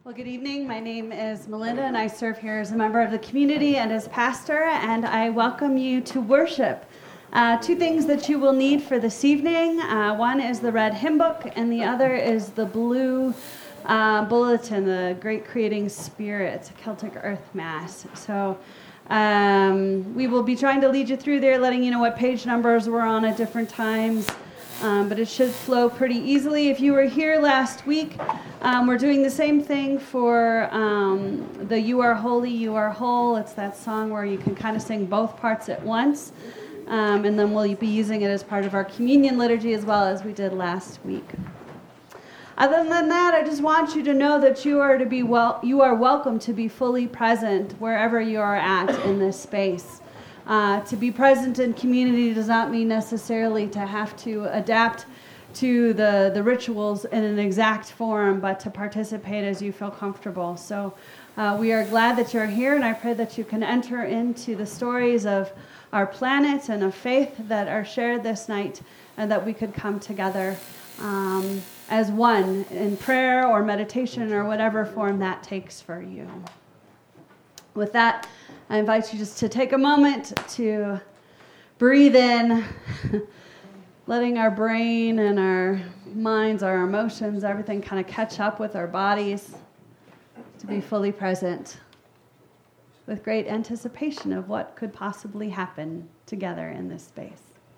Well, good evening. My name is Melinda, and I serve here as a member of the community and as pastor, and I welcome you to worship. Two things that you will need for this evening. One is the red hymn book, and the other is the blue bulletin, the Great Creating Spirit, Celtic Earth Mass. So we will be trying to lead you through there, letting you know what page numbers we're on at different times. But it should flow pretty easily. If you were here last week, we're doing the same thing for the You Are Holy, You Are Whole. It's that song where you can kind of sing both parts at once. And then we'll be using it as part of our communion liturgy as well as we did last week. Other than that, I just want you to know that you are welcome to be fully present wherever you are at in this space. To be present in community does not mean necessarily to have to adapt to the rituals in an exact form, but to participate as you feel comfortable. So we are glad that you're here, and I pray that you can enter into the stories of our planet and of faith that are shared this night, and that we could come together as one in prayer or meditation or whatever form that takes for you. With that, I invite you just to take a moment to breathe in, letting our brain and our minds, our emotions, everything kind of catch up with our bodies, to be fully present with great anticipation of what could possibly happen together in this space.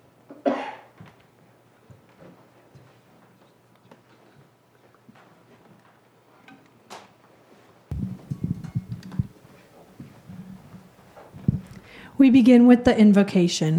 We begin with the invocation.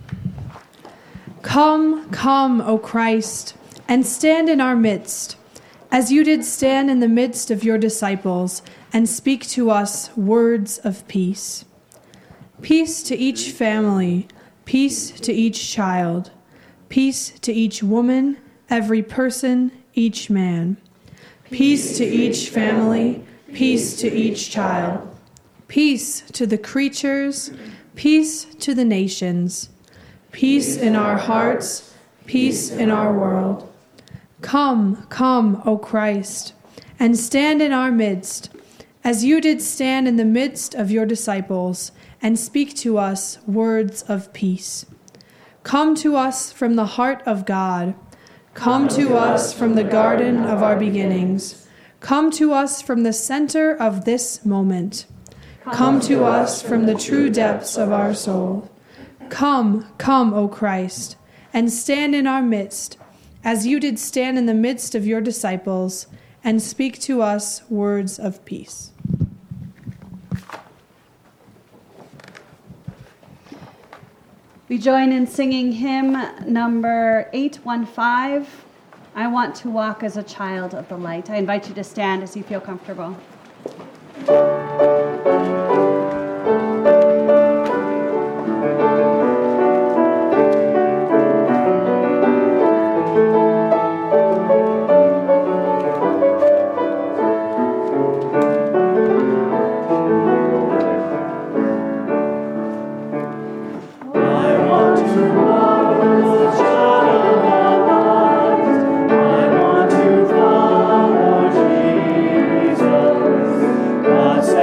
Come, come, O Christ, and stand in our midst, as you did stand in the midst of your disciples, and speak to us words of peace. Peace to each family, peace to each child, peace to each woman, every person, each man. Peace to each family, peace to each child. Peace to the creatures, peace to the nations, peace in our hearts, peace in our world. Come, come, O Christ, and stand in our midst, as you did stand in the midst of your disciples, and speak to us words of peace. Come to us from the heart of God. Come to us from the garden of our beginnings. Come to us from the center of this moment. Come to us from the true depths of our soul. Come, come, O Christ, and stand in our midst, as you did stand in the midst of your disciples, and speak to us words of peace. We join in singing hymn number 815, I Want to Walk as a Child of the Light. I invite you to stand as you feel comfortable. Jesus,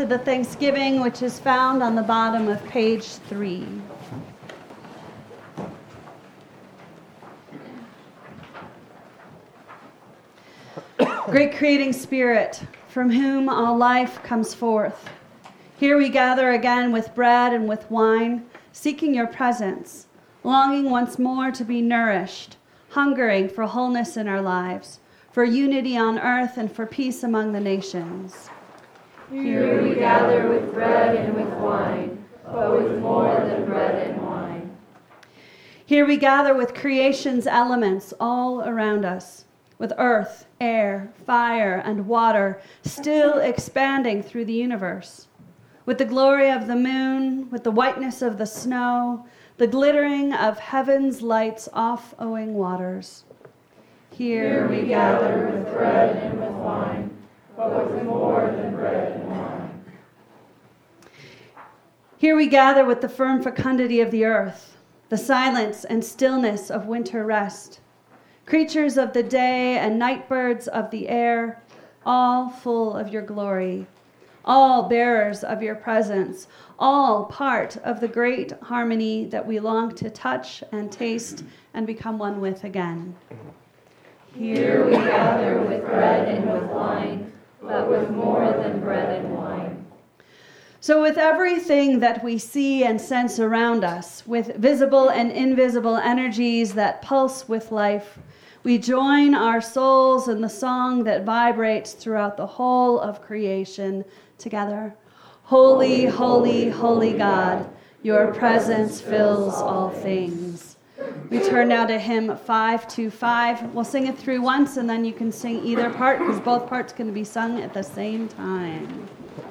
to the Thanksgiving, which is found on the bottom of page 3. Great creating Spirit, from whom all life comes forth, here we gather again with bread and with wine, seeking your presence, longing once more to be nourished, hungering for wholeness in our lives, for unity on earth and for peace among the nations. Here we gather with bread and with wine, but with more than bread and wine. Here we gather with creation's elements all around us, with earth, air, fire, and water still expanding through the universe, with the glory of the moon, with the whiteness of the snow, the glittering of heaven's lights off owing waters. Here we gather with bread and with wine, but with more than bread and wine. Here we gather with the firm fecundity of the earth, the silence and stillness of winter rest, creatures of the day and night birds of the air, all full of your glory, all bearers of your presence, all part of the great harmony that we long to touch and taste and become one with again. Here we gather with bread and with wine, but with more than bread and wine. So with everything that we see and sense around us, with visible and invisible energies that pulse with life, we join our souls in the song that vibrates throughout the whole of creation together. Holy, holy, holy God, your presence fills all things. We turn now to hymn 525. We'll sing it through once, and then you can sing either part, because both parts can be sung at the same time.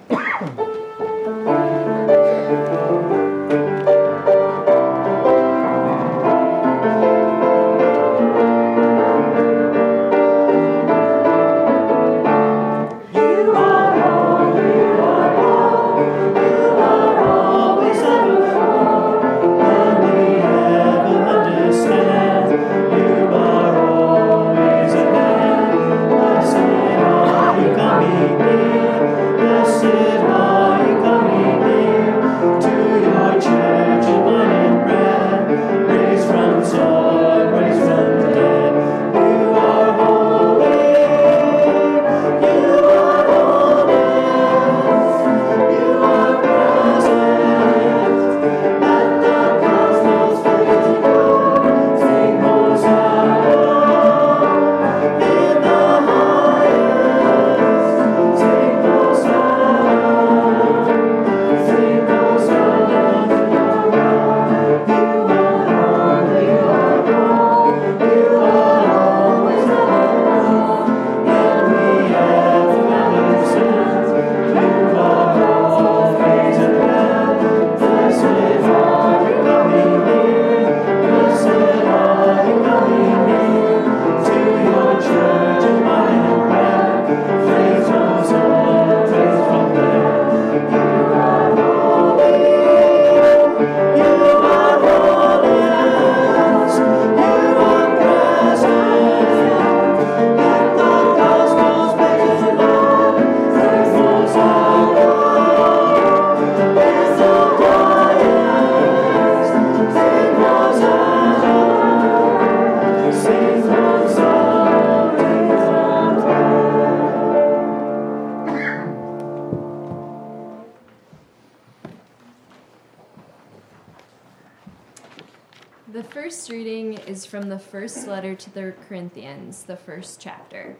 The first reading is from the first letter to the Corinthians, the first chapter.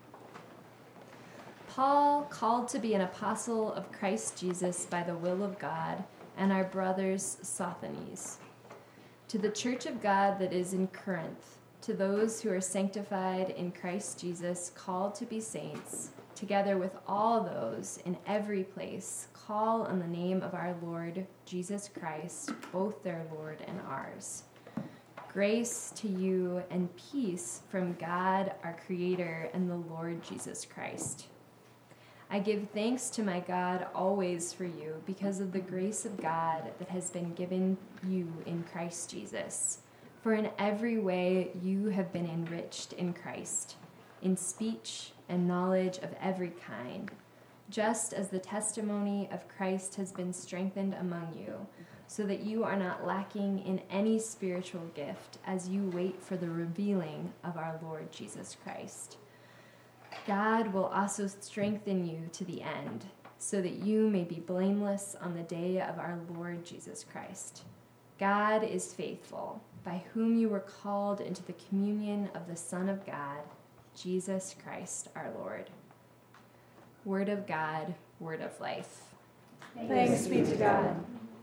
Paul, called to be an apostle of Christ Jesus by the will of God, and our brothers Sosthenes, to the church of God that is in Corinth, to those who are sanctified in Christ Jesus, called to be saints, together with all those in every place, call on the name of our Lord Jesus Christ, both their Lord and ours. Grace to you and peace from God, our Creator, and the Lord Jesus Christ. I give thanks to my God always for you because of the grace of God that has been given you in Christ Jesus. For in every way you have been enriched in Christ, in speech and knowledge of every kind, just as the testimony of Christ has been strengthened among you, so that you are not lacking in any spiritual gift as you wait for the revealing of our Lord Jesus Christ. God will also strengthen you to the end, so that you may be blameless on the day of our Lord Jesus Christ. God is faithful, by whom you were called into the communion of the Son of God, Jesus Christ our Lord. Word of God, word of life. Thanks be to God.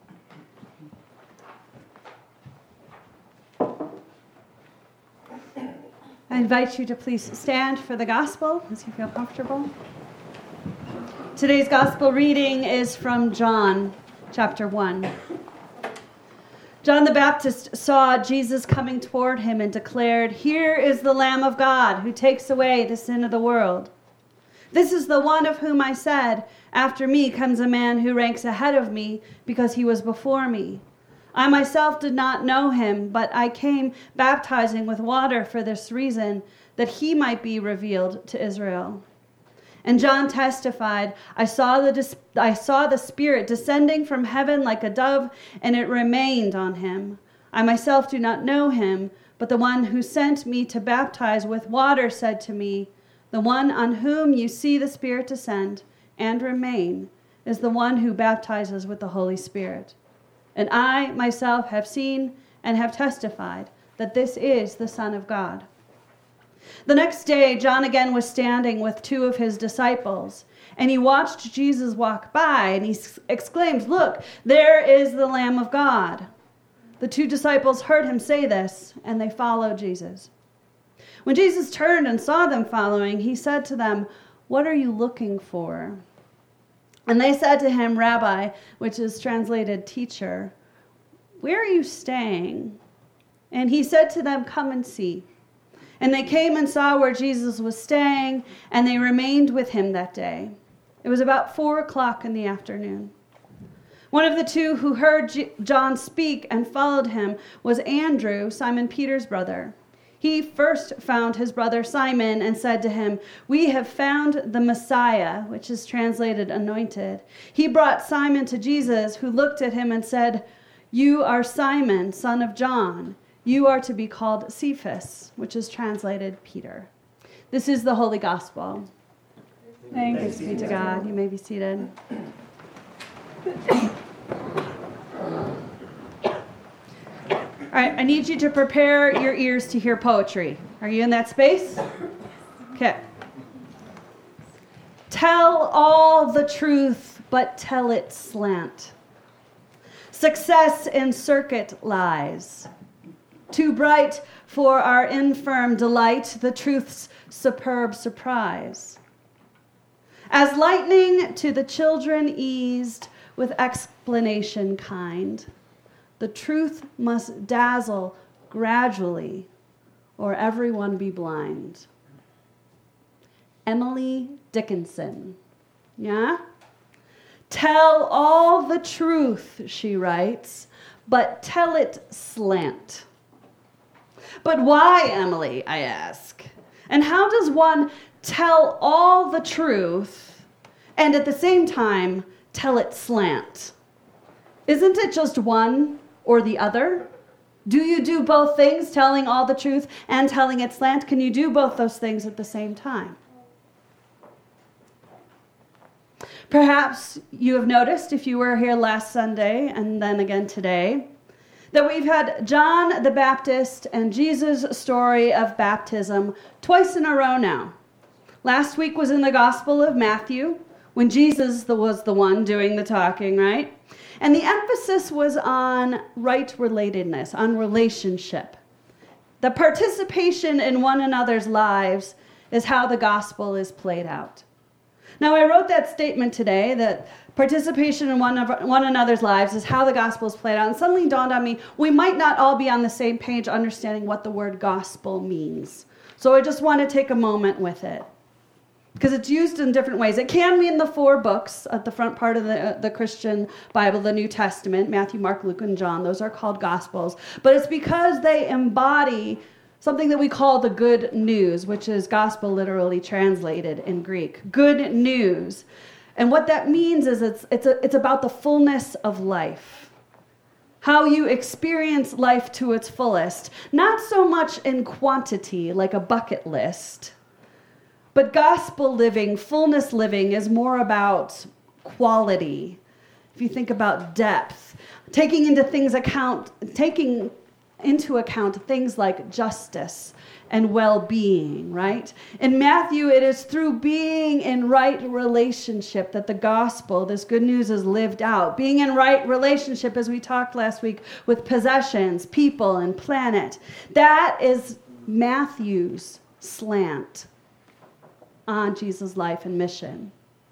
I invite you to please stand for the gospel as you feel comfortable. Today's gospel reading is from John, chapter 1. John the Baptist saw Jesus coming toward him and declared, "Here is the Lamb of God who takes away the sin of the world. This is the one of whom I said, 'After me comes a man who ranks ahead of me because he was before me.' I myself did not know him, but I came baptizing with water for this reason, that he might be revealed to Israel." And John testified, I saw the Spirit descending from heaven like a dove, and it remained on him. I myself do not know him, but the one who sent me to baptize with water said to me, "The one on whom you see the Spirit descend and remain is the one who baptizes with the Holy Spirit. And I myself have seen and have testified that this is the Son of God." The next day, John again was standing with two of his disciples, and he watched Jesus walk by, and he exclaimed, "Look, there is the Lamb of God." The two disciples heard him say this, and they followed Jesus. When Jesus turned and saw them following, he said to them, "What are you looking for?" And they said to him, "Rabbi," which is translated teacher, "where are you staying?" And he said to them, "Come and see." And they came and saw where Jesus was staying, and they remained with him that day. It was about 4:00 in the afternoon. One of the two who heard John speak and followed him was Andrew, Simon Peter's brother. He first found his brother Simon and said to him, "We have found the Messiah," which is translated anointed. He brought Simon to Jesus, who looked at him and said, "You are Simon, son of John. You are to be called Cephas," which is translated Peter. This is the Holy Gospel. Thanks be to God. You may be seated. All right, I need you to prepare your ears to hear poetry. Are you in that space? Okay. Tell all the truth, but tell it slant. Success in circuit lies. Too bright for our infirm delight, the truth's superb surprise. As lightning to the children eased with explanation kind, the truth must dazzle gradually, or everyone be blind. Emily Dickinson. Yeah? Tell all the truth, she writes, but tell it slant. But why, Emily, I ask? And how does one tell all the truth and at the same time tell it slant? Isn't it just one or the other? Do you do both things, telling all the truth and telling it slant? Can you do both those things at the same time? Perhaps you have noticed, if you were here last Sunday and then again today, that we've had John the Baptist and Jesus' story of baptism twice in a row now. Last week was in the Gospel of Matthew, when Jesus was the one doing the talking, right? And the emphasis was on right relatedness, on relationship. The participation in one another's lives is how the gospel is played out. Now, I wrote that statement today that participation in one another's lives is how the gospel is played out. And suddenly dawned on me, we might not all be on the same page understanding what the word gospel means. So I just want to take a moment with it, because it's used in different ways. It can mean the 4 books at the front part of the Christian Bible, the New Testament, Matthew, Mark, Luke, and John. Those are called gospels. But it's because they embody something that we call the good news, which is gospel literally translated in Greek. Good news. And what that means is it's about the fullness of life. How you experience life to its fullest. Not so much in quantity, like a bucket list, but gospel living, fullness living is more about quality. If you think about depth, taking into account things like justice and well-being, right? In Matthew, it is through being in right relationship that the gospel, this good news, is lived out. Being in right relationship, as we talked last week, with possessions, people, and planet. That is Matthew's slant on Jesus' life and mission.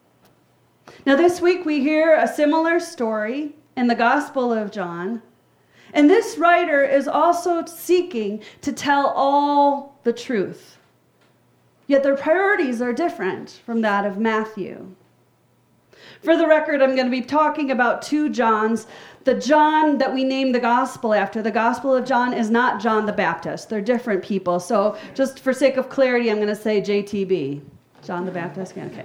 Now this week we hear a similar story in the Gospel of John. And this writer is also seeking to tell all the truth. Yet their priorities are different from that of Matthew. For the record, I'm going to be talking about two Johns. The John that we name the gospel after, the Gospel of John, is not John the Baptist. They're different people. So just for sake of clarity, I'm going to say JTB. John the Baptist? Okay.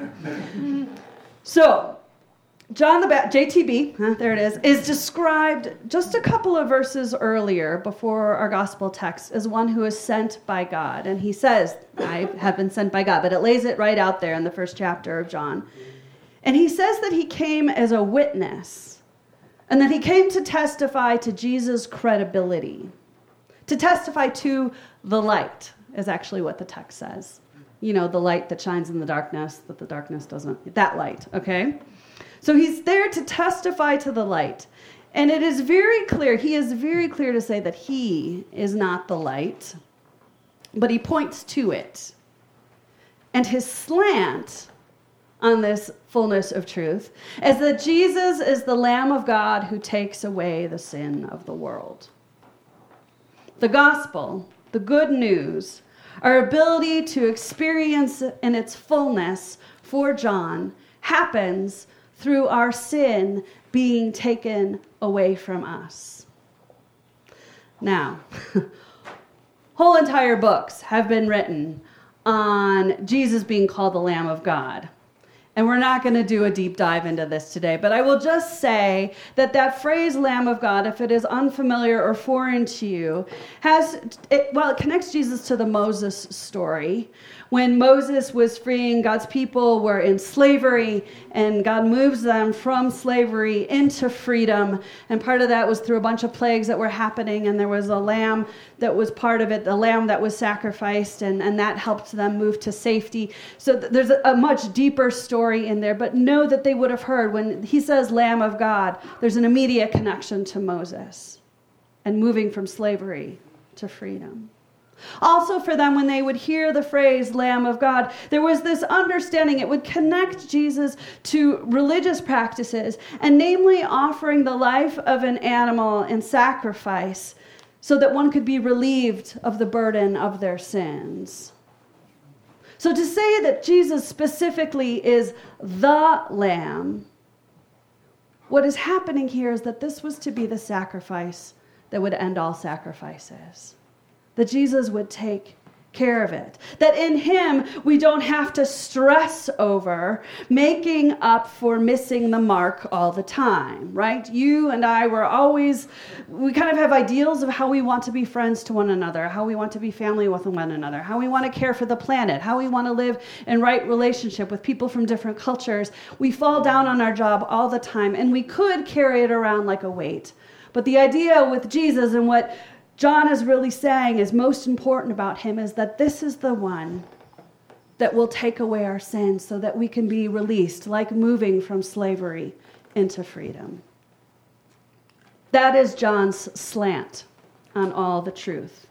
So, John the JTB, there it is described just a couple of verses earlier before our gospel text as one who is sent by God. And he says, I have been sent by God, but it lays it right out there in the first chapter of John. And he says that he came as a witness and that he came to testify to Jesus' credibility. To testify to the light is actually what the text says. You know, the light that shines in the darkness, that the darkness doesn't, that light, okay? So he's there to testify to the light. And it is very clear, he is very clear to say that he is not the light, but he points to it. And his slant on this fullness of truth is that Jesus is the Lamb of God who takes away the sin of the world. The gospel, the good news, our ability to experience in its fullness for John happens through our sin being taken away from us. Now, whole entire books have been written on Jesus being called the Lamb of God. And we're not going to do a deep dive into this today, but I will just say that that phrase Lamb of God, if it is unfamiliar or foreign to you, it connects Jesus to the Moses story. When Moses was freeing God's people were in slavery, and God moves them from slavery into freedom. And part of that was through a bunch of plagues that were happening, and there was a lamb that was part of it, the lamb that was sacrificed, and that helped them move to safety. So there's a much deeper story in there, but know that they would have heard when he says Lamb of God, there's an immediate connection to Moses and moving from slavery to freedom. Also for them, when they would hear the phrase Lamb of God, there was this understanding it would connect Jesus to religious practices, and namely offering the life of an animal in sacrifice so that one could be relieved of the burden of their sins. So to say that Jesus specifically is the Lamb, what is happening here is that this was to be the sacrifice that would end all sacrifices. That Jesus would take care of it. That in him, we don't have to stress over making up for missing the mark all the time, right? You and I we kind of have ideals of how we want to be friends to one another, how we want to be family with one another, how we want to care for the planet, how we want to live in right relationship with people from different cultures. We fall down on our job all the time, and we could carry it around like a weight. But the idea with Jesus and what John is really saying is most important about him is that this is the one that will take away our sins so that we can be released, like moving from slavery into freedom. That is John's slant on all the truth.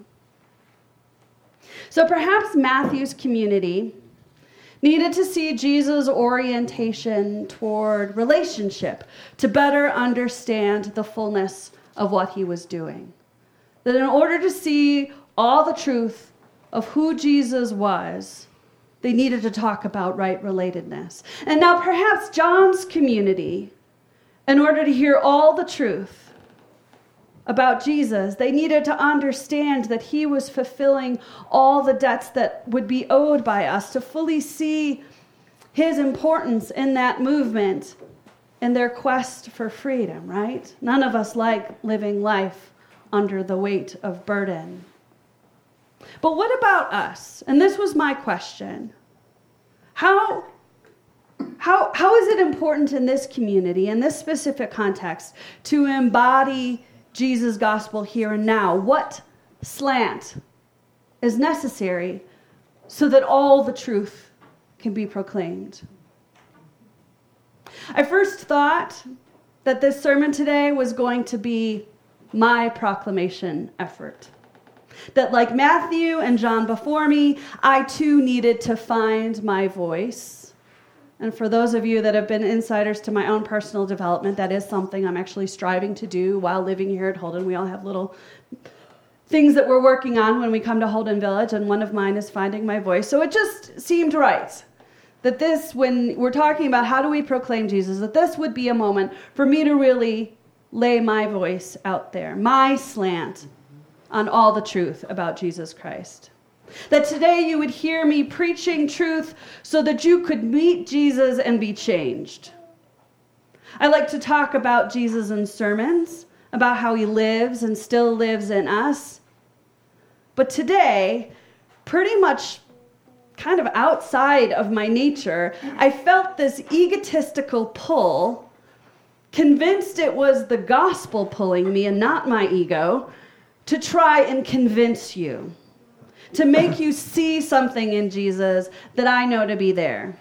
So perhaps Matthew's community needed to see Jesus' orientation toward relationship to better understand the fullness of what he was doing. That in order to see all the truth of who Jesus was, they needed to talk about right relatedness. And now perhaps John's community, in order to hear all the truth about Jesus, they needed to understand that he was fulfilling all the debts that would be owed by us, to fully see his importance in that movement and their quest for freedom, right? None of us like living life under the weight of burden. But what about us? And this was my question. How is it important in this community, in this specific context, to embody Jesus' gospel here and now? What slant is necessary so that all the truth can be proclaimed? I first thought that this sermon today was going to be my proclamation effort. That like Matthew and John before me, I too needed to find my voice. And for those of you that have been insiders to my own personal development, that is something I'm actually striving to do while living here at Holden. We all have little things that we're working on when we come to Holden Village, and one of mine is finding my voice. So it just seemed right that this, when we're talking about how do we proclaim Jesus, that this would be a moment for me to really lay my voice out there, my slant on all the truth about Jesus Christ. That today you would hear me preaching truth so that you could meet Jesus and be changed. I like to talk about Jesus in sermons, about how he lives and still lives in us. But today, pretty much kind of outside of my nature, I felt this egotistical pull, convinced it was the gospel pulling me and not my ego, to try and convince you, to make you see something in Jesus that I know to be there.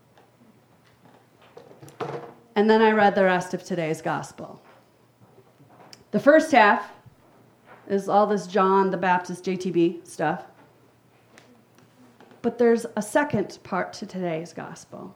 And then I read the rest of today's gospel. The first half is all this John the Baptist JTB stuff. But there's a second part to today's gospel.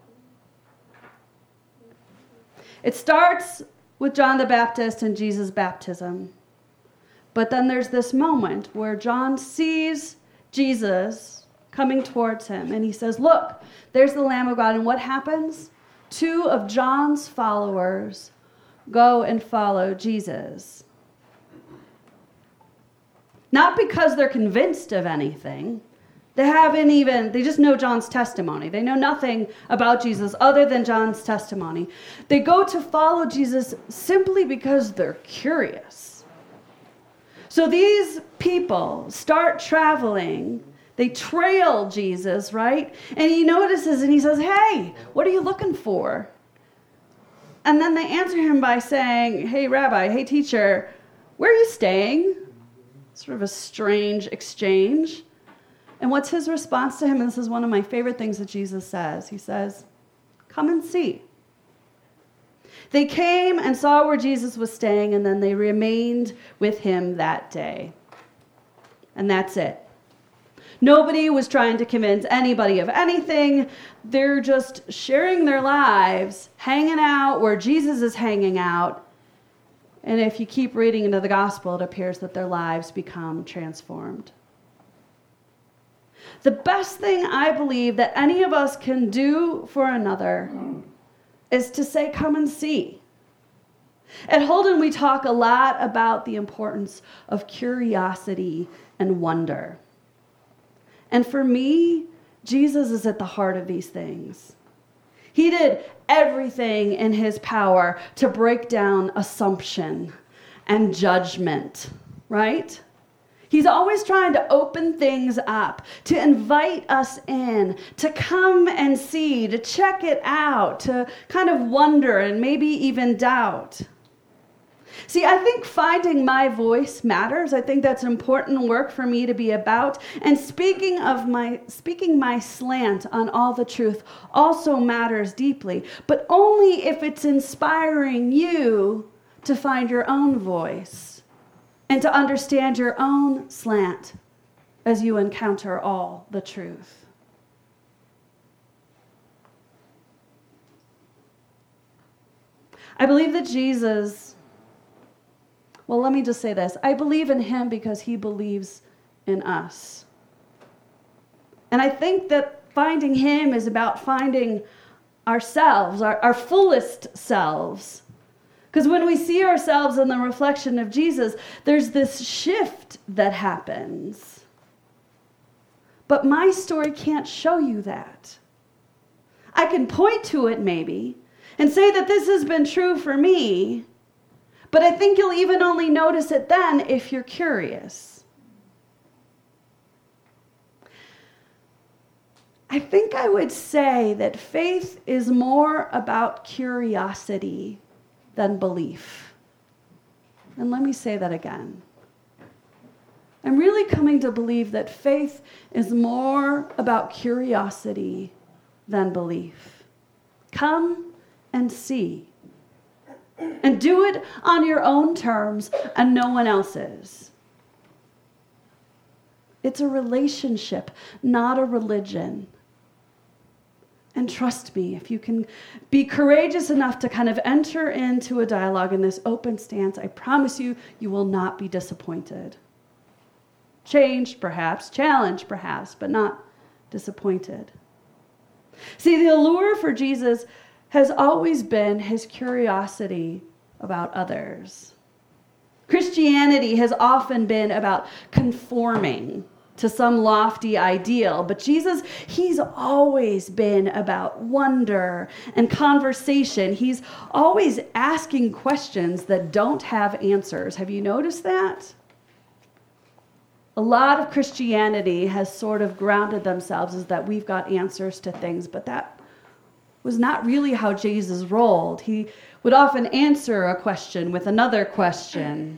It starts with John the Baptist and Jesus' baptism. But then there's this moment where John sees Jesus coming towards him, and he says, look, there's the Lamb of God. And what happens? 2 of John's followers go and follow Jesus. Not because they're convinced of anything. They just know John's testimony. They know nothing about Jesus other than John's testimony. They go to follow Jesus simply because they're curious. So these people start traveling. They trail Jesus, right? And he notices and he says, hey, what are you looking for? And then they answer him by saying, hey, Rabbi, hey, teacher, where are you staying? Sort of a strange exchange. And what's his response to him? And this is one of my favorite things that Jesus says. He says, come and see. They came and saw where Jesus was staying, and then they remained with him that day. And that's it. Nobody was trying to convince anybody of anything. They're just sharing their lives, hanging out where Jesus is hanging out. And if you keep reading into the gospel, it appears that their lives become transformed. The best thing I believe that any of us can do for another is to say, come and see. At Holden, we talk a lot about the importance of curiosity and wonder. And for me, Jesus is at the heart of these things. He did everything in his power to break down assumption and judgment, right? He's always trying to open things up, to invite us in, to come and see, to check it out, to kind of wonder and maybe even doubt. See, I think finding my voice matters. I think that's important work for me to be about. And speaking my slant on all the truth also matters deeply, but only if it's inspiring you to find your own voice and to understand your own slant as you encounter all the truth. I believe that Jesus, well, let me just say this. I believe in him because he believes in us. And I think that finding him is about finding ourselves, our fullest selves. Because when we see ourselves in the reflection of Jesus, there's this shift that happens. But my story can't show you that. I can point to it maybe and say that this has been true for me, but I think you'll even only notice it then if you're curious. I think I would say that faith is more about curiosity than belief. And let me say that again. I'm really coming to believe that faith is more about curiosity than belief. Come and see. And do it on your own terms and no one else's. It's a relationship, not a religion. And trust me, if you can be courageous enough to kind of enter into a dialogue in this open stance, I promise you, you will not be disappointed. Changed, perhaps, challenged, perhaps, but not disappointed. See, the allure for Jesus has always been his curiosity about others. Christianity has often been about conforming to some lofty ideal, but Jesus, he's always been about wonder and conversation. He's always asking questions that don't have answers. Have you noticed that? A lot of Christianity has sort of grounded themselves as that we've got answers to things, but that was not really how Jesus rolled. He would often answer a question with another question.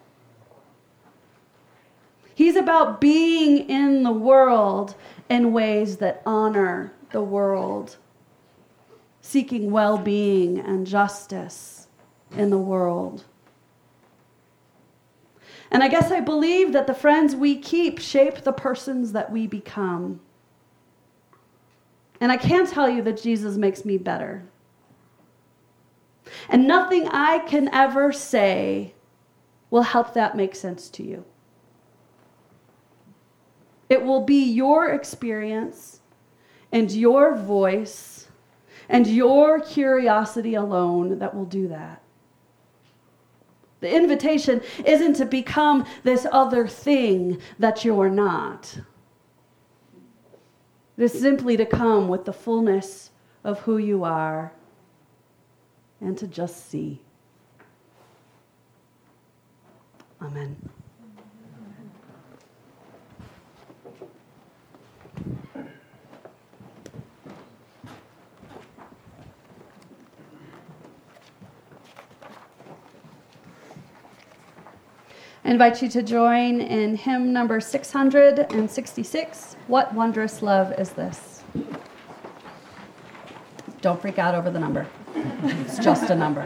He's about being in the world in ways that honor the world, seeking well-being and justice in the world. And I guess I believe that the friends we keep shape the persons that we become. And I can't tell you that Jesus makes me better. And nothing I can ever say will help that make sense to you. It will be your experience and your voice and your curiosity alone that will do that. The invitation isn't to become this other thing that you're not. It is simply to come with the fullness of who you are and to just see. Amen. I invite you to join in hymn number 666, What Wondrous Love Is This? Don't freak out over the number. It's just a number.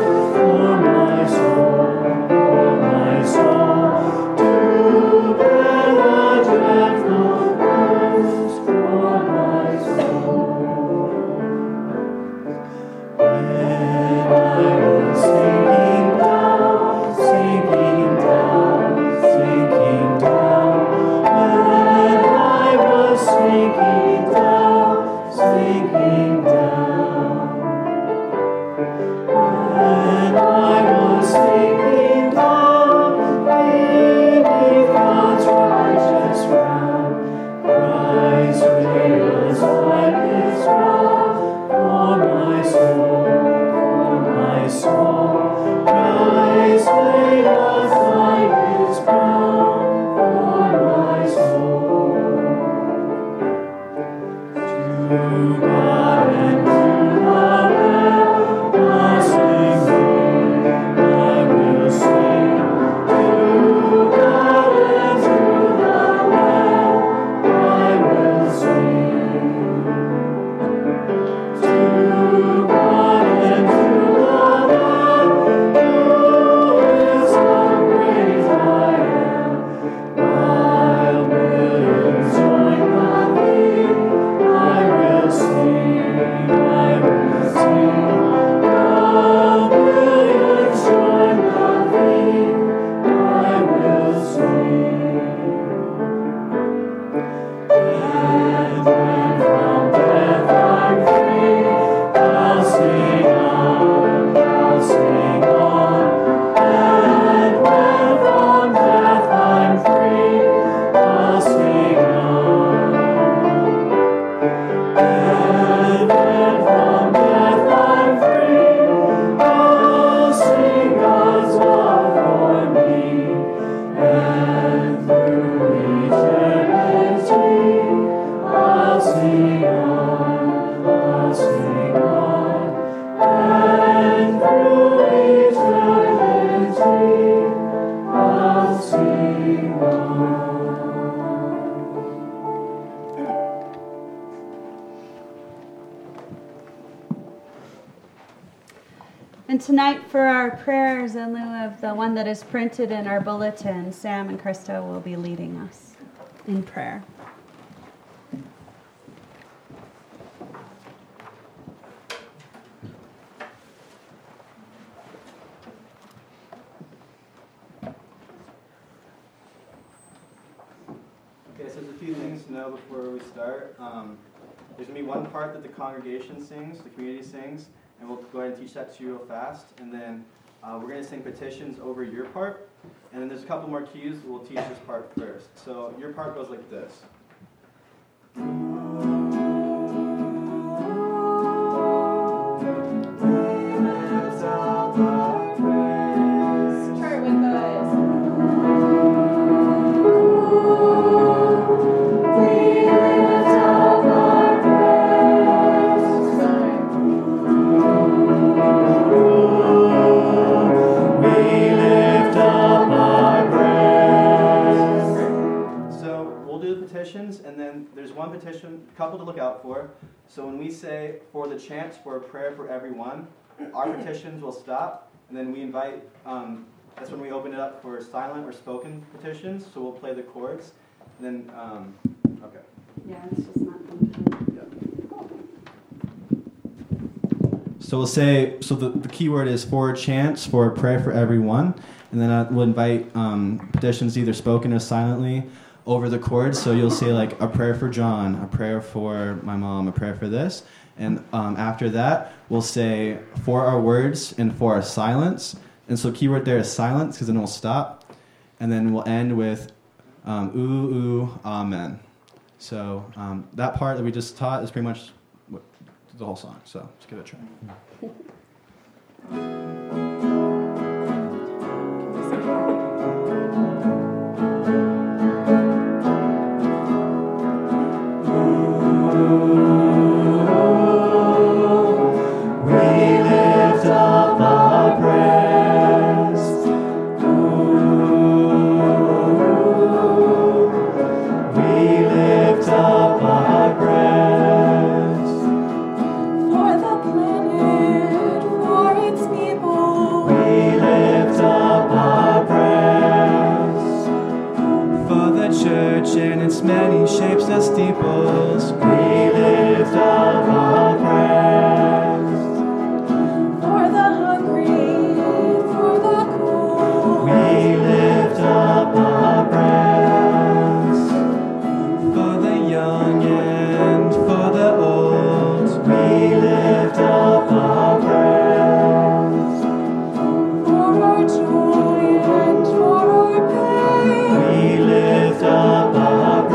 To And tonight for our prayers, in lieu of the one that is printed in our bulletin, Sam and Krista will be leading us in prayer. Okay, so there's a few things to know before we start. There's going to be one part that the congregation sings, the community sings, and we'll go ahead and teach that to you real fast. And then we're going to sing petitions over your part. And then there's a couple more cues. We'll teach this part first. So your part goes like this. Start with those. And then there's one petition, couple to look out for. So when we say for the chants for a prayer for everyone, our petitions will stop, and then we invite, that's when we open it up for silent or spoken petitions, so we'll play the chords, and then, okay. Yeah, it's just not. So we'll say, so the key word is for chants for a prayer for everyone, and then we'll invite petitions either spoken or silently over the chords. So you'll say like a prayer for John, a prayer for my mom, a prayer for this. And after that, we'll say for our words and for our silence. And so keyword there is silence, because then we'll stop. And then we'll end with amen. So that part that we just taught is pretty much the whole song. So let's give it a try. Many shapes and steeples, we lift up our prayers. For the hungry, for the cold, we lift up our prayers. For the young and for the old, we lift up our prayers. for our joy and for our pain, We lift up our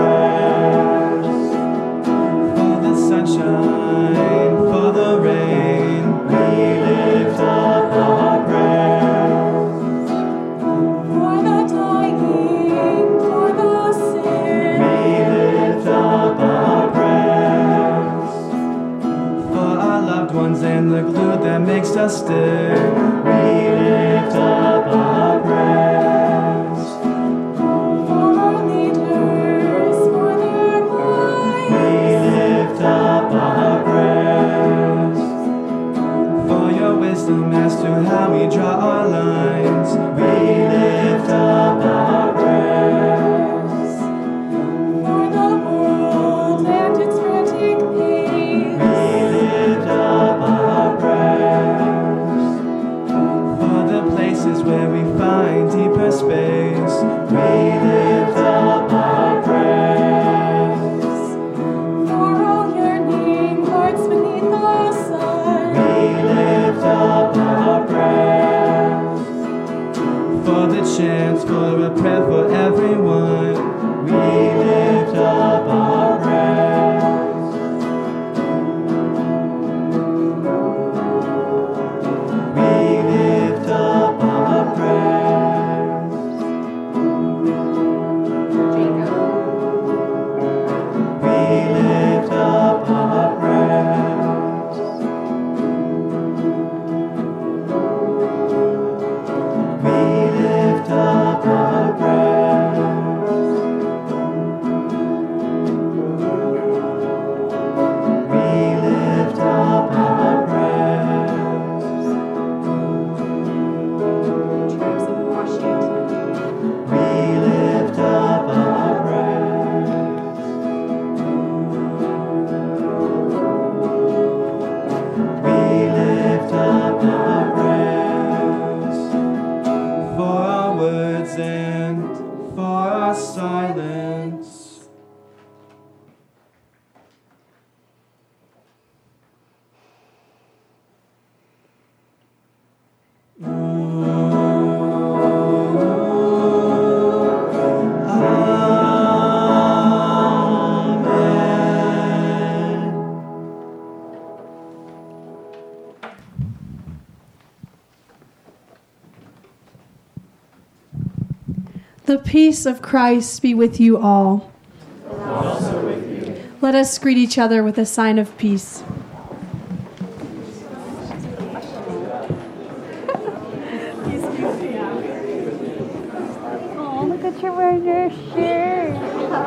sunshine, for the rain, we lift up our prayers. for the dying, for the sick, We lift up our prayers. For our loved ones and the glue that makes us stick, we lift up our prayers. for our leaders, for their minds, We lift up our prayers. For your wisdom as to how we draw our lines, we lift up our prayers. for the world and its frantic pace, We lift up our prayers. For the places where we find deeper space, we lift up our prayers. for all yearning hearts beneath the sun, We lift up our prayers. For the chance for a prayer for everyone, we lift up our prayers. We lift up our prayers. We lift up our prayers. We lift up our prayers. The peace of Christ be with you all. And also with you. Let us greet each other with a sign of peace. Oh, look at you wearing your shirt.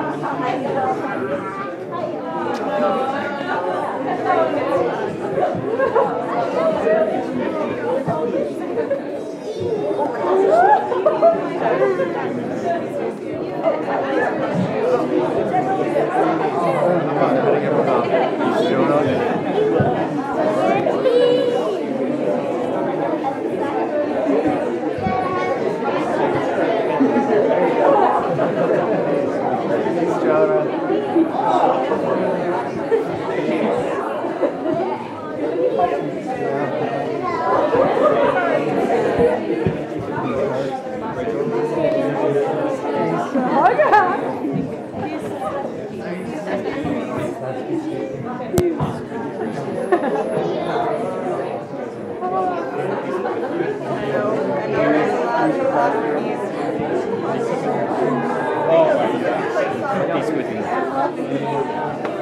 Peace with you.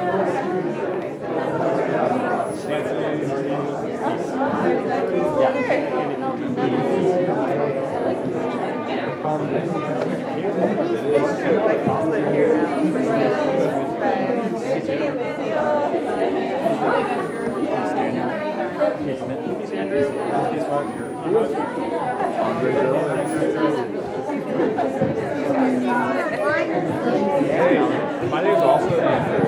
My name's also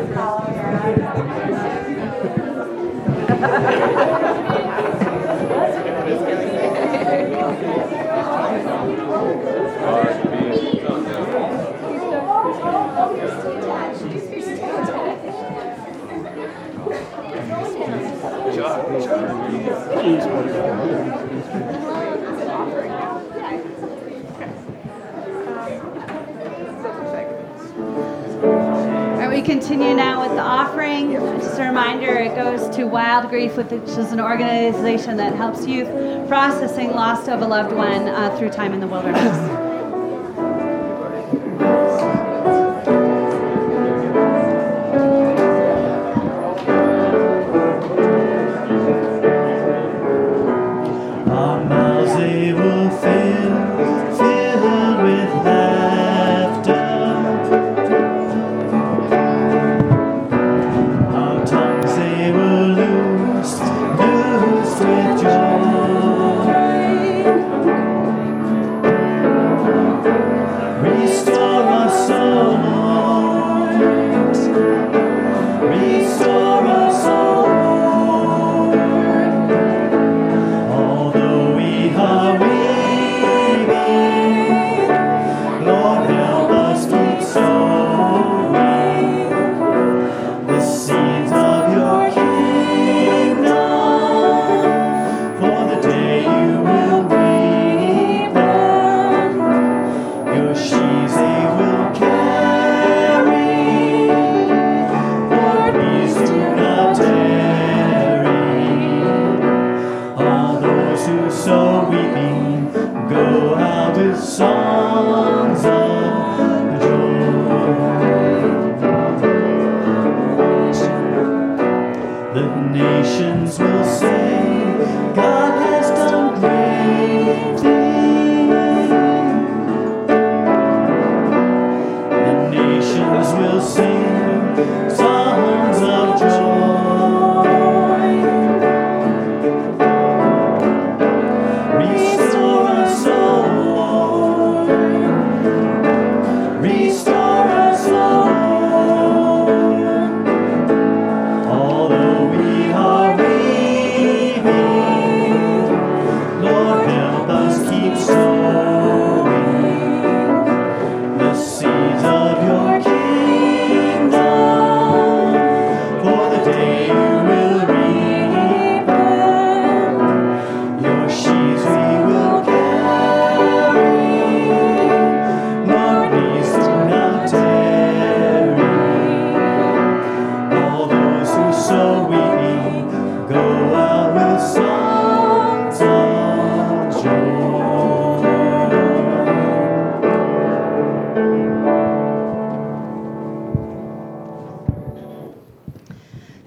We continue now with the offering. Just a reminder, it goes to Wild Grief, which is an organization that helps youth processing loss of a loved one through time in the wilderness.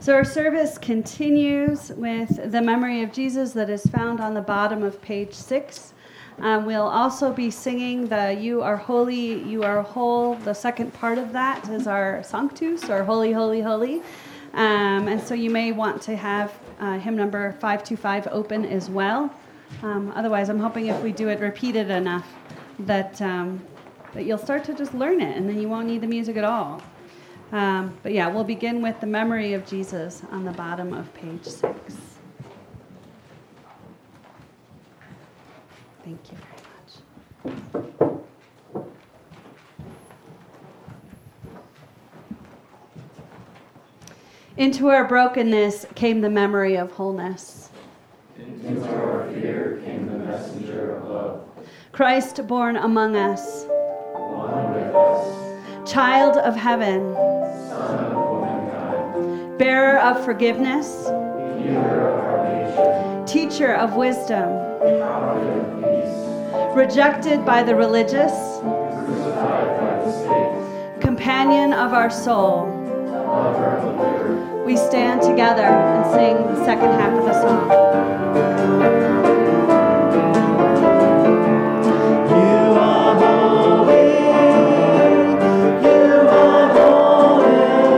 So our service continues with the memory of Jesus that is found on the bottom of page 6. We'll also be singing the You Are Holy, You Are Whole. The second part of that is our Sanctus, or Holy, Holy, Holy. And so you may want to have hymn number 525 open as well. Otherwise, I'm hoping if we do it repeated enough that you'll start to just learn it, and then you won't need the music at all. But yeah, we'll begin with the memory of Jesus on the bottom of page 6. Thank you very much. Into our brokenness came the memory of wholeness. Into our fear came the messenger of love. Christ born among us, One with us, child of heaven, Son of womankind, bearer of forgiveness, healer of our nation, teacher of wisdom, prophet of peace, rejected by the religious, crucified by the state, companion of our soul. lover of the bitter. We stand together and sing the second half of the song. You are holy, you are holy,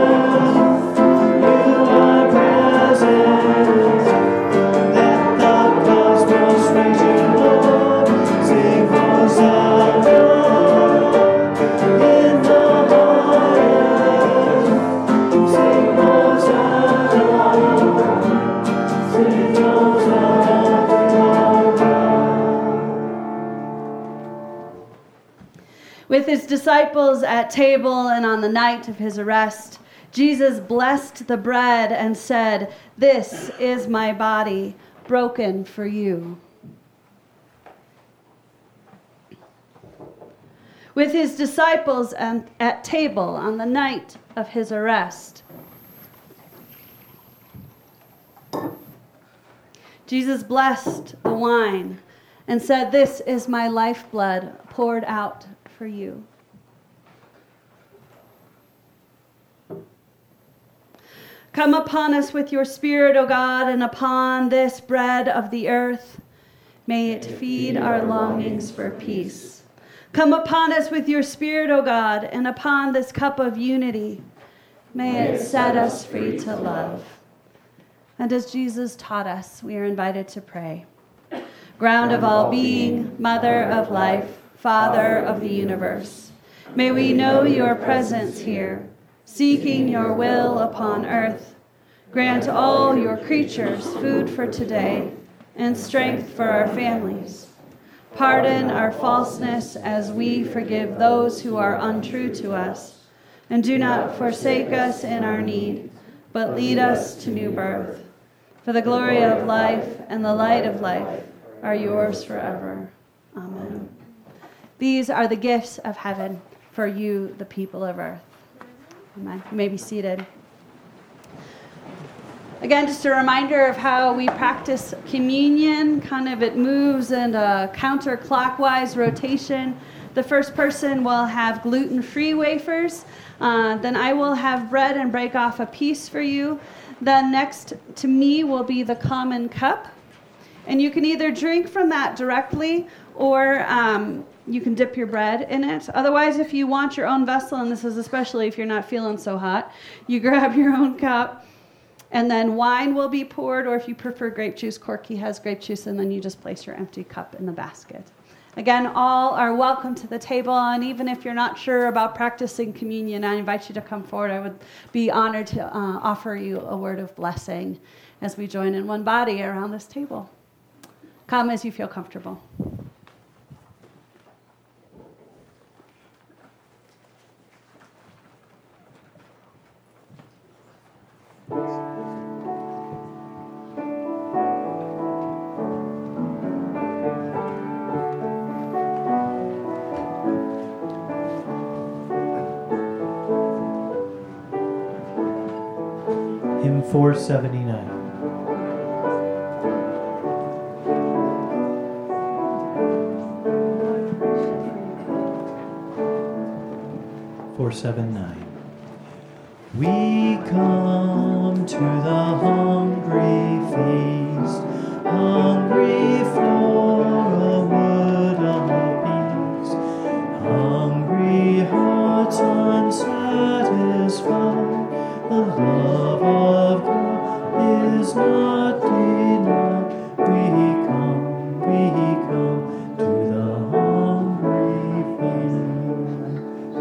you are present. Let the cosmos praise you, Lord. Sing Hosanna in the highest. Sing Hosanna, sing Hosanna. With his disciples at table and on the night of his arrest, Jesus blessed the bread and said, "This is my body, broken for you." With his disciples at table on the night of his arrest, Jesus blessed the wine and said, "This is my lifeblood poured out for you." Come upon us with your Spirit, O God, and upon this bread of the earth. May it feed our longings for peace. Come upon us with your Spirit, O God, and upon this cup of unity. May it set us free to love. And as Jesus taught us, we are invited to pray. Ground of all being, mother of life, Father of the universe, may we know your presence here, seeking your will upon earth. Grant all your creatures food for today and strength for our families. Pardon our falseness as we forgive those who are untrue to us. And do not forsake us in our need, but lead us to new birth. For the glory of life and the light of life are yours forever. Amen. These are the gifts of heaven for you, the people of earth. Amen. You may be seated. Again, just a reminder of how we practice communion. It moves in a counterclockwise rotation. The first person will have gluten-free wafers. Then I will have bread and break off a piece for you. Then next to me will be the common cup. And you can either drink from that directly or you can dip your bread in it. Otherwise, if you want your own vessel, and this is especially if you're not feeling so hot, you grab your own cup, and then wine will be poured, or if you prefer grape juice, Corky has grape juice, and then you just place your empty cup in the basket. Again, all are welcome to the table, and even if you're not sure about practicing communion, I invite you to come forward. I would be honored to offer you a word of blessing as we join in one body around this table. Come as you feel comfortable. Hymn 479. We come to the hungry feast, hungry for a word of peace, hungry hearts unsatisfied. The love of God is not denied. We come to the hungry feast.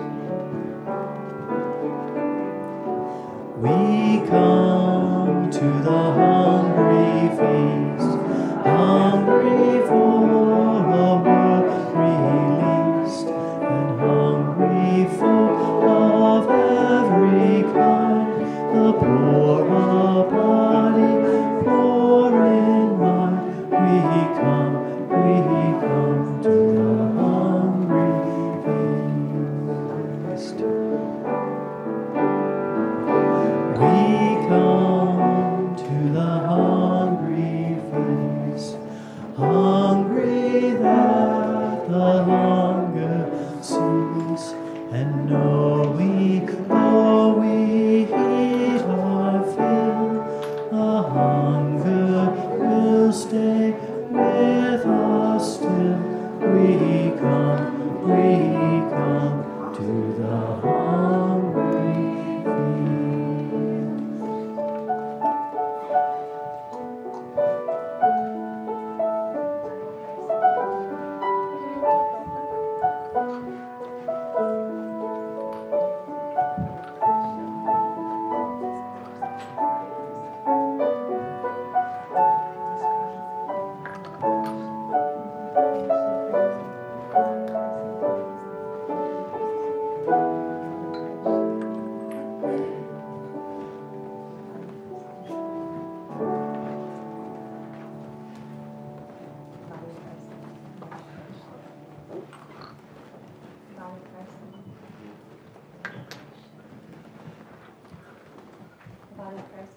We come to the hungry feast, hungry for a word released, and hungry for of every kind, the poor of body, poor in mind. We come to the hungry feast. We come to the hungry feast, hungry that the hunger cease, and know we eat our fill, the hunger will stay with us still. We come to the hungry feast. Body of Christ.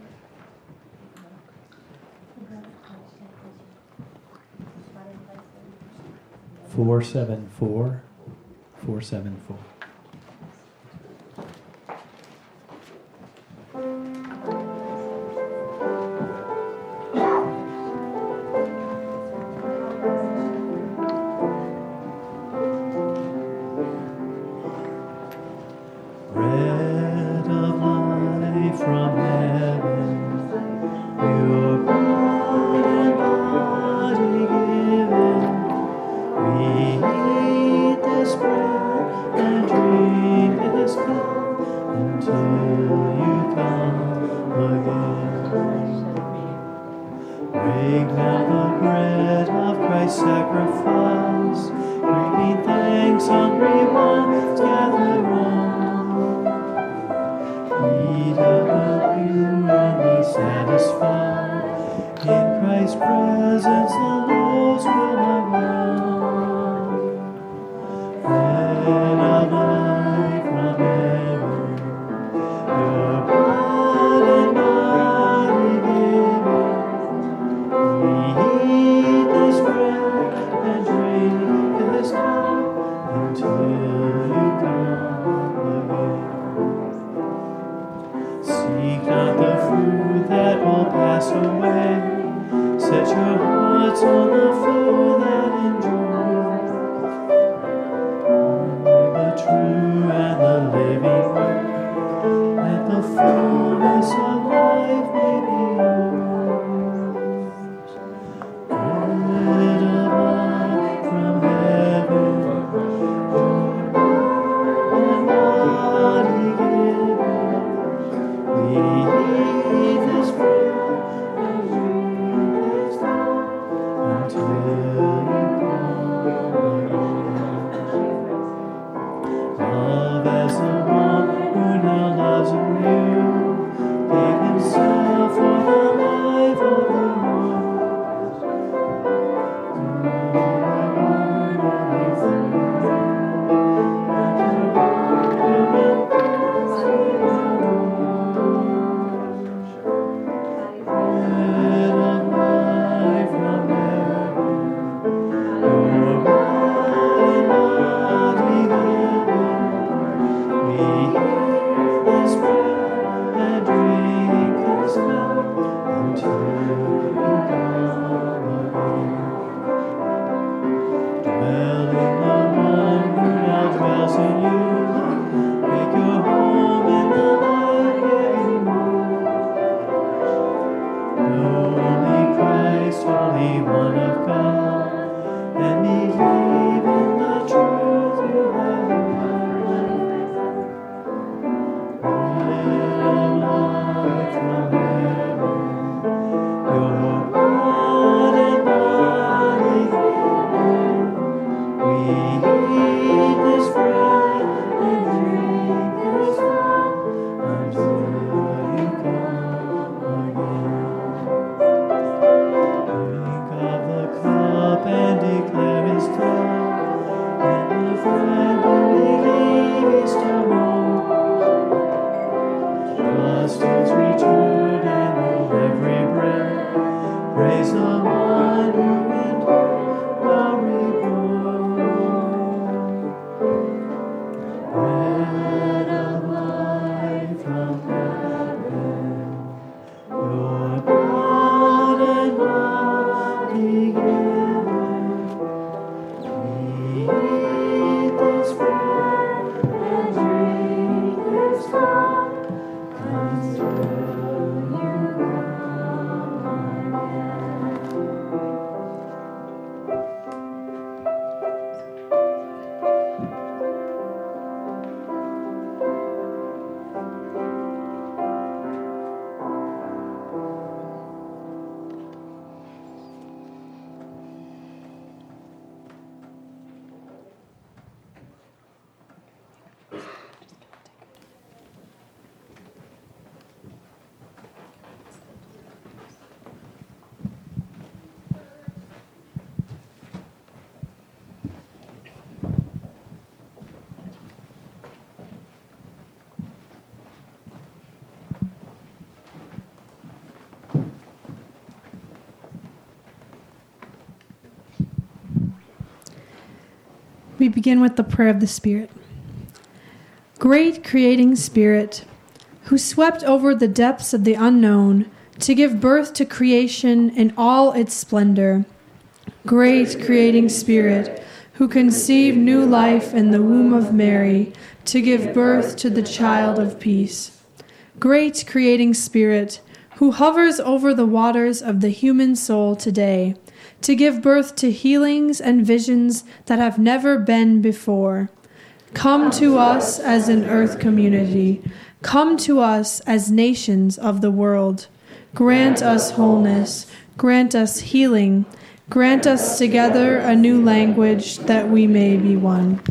474. 474. Bread of life from heaven, your blood and body given. We eat this bread and drink this cup until you come again. Break now the bread of Christ's sacrifice, bringing thanks, hungry ones gather round. Eat of you and be satisfied. In Christ's presence the loaves will abound. Bread of life from heaven, your blood and body given. We eat this bread and drink this cup until you come again. Seek not the fruit that will pass away. Set your hearts on We begin with the prayer of the Spirit. Great creating Spirit, who swept over the depths of the unknown to give birth to creation in all its splendor. Great creating Spirit, who conceived new life in the womb of Mary to give birth to the child of peace. Great creating Spirit, who hovers over the waters of the human soul today to give birth to healings and visions that have never been before. Come to us as an earth community. Come to us as nations of the world. Grant us wholeness. Grant us healing. Grant us together a new language that we may be one.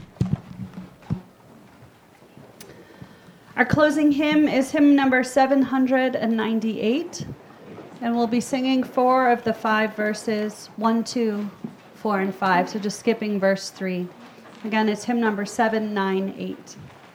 Our closing hymn is hymn number 798, and we'll be singing 4 of the 5 verses, 1, 2, 4, and 5, so just skipping verse 3. Again, it's hymn number 798.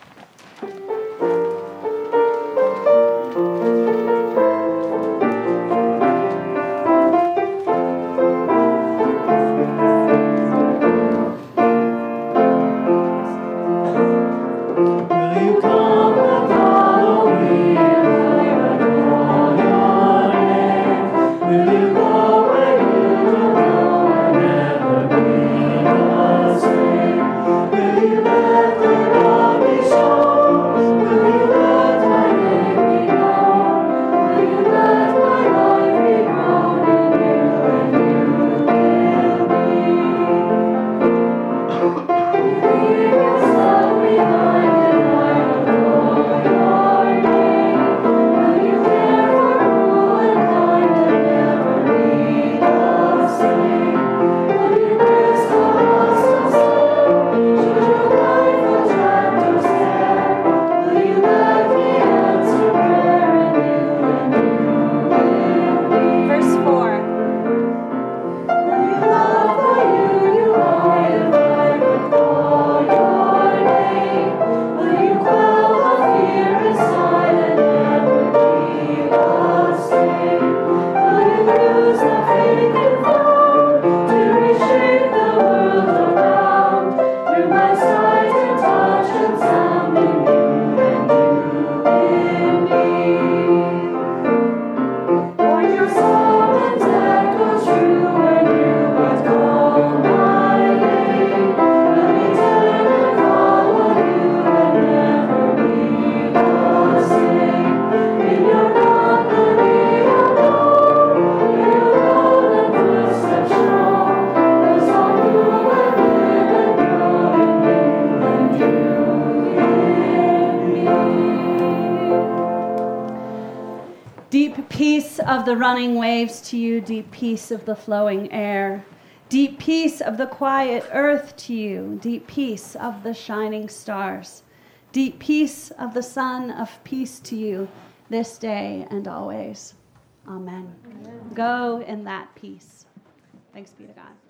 Deep peace of the running waves to you, deep peace of the flowing air. Deep peace of the quiet earth to you, deep peace of the shining stars. Deep peace of the Son of peace to you, this day and always. Amen. Go in that peace. Thanks be to God.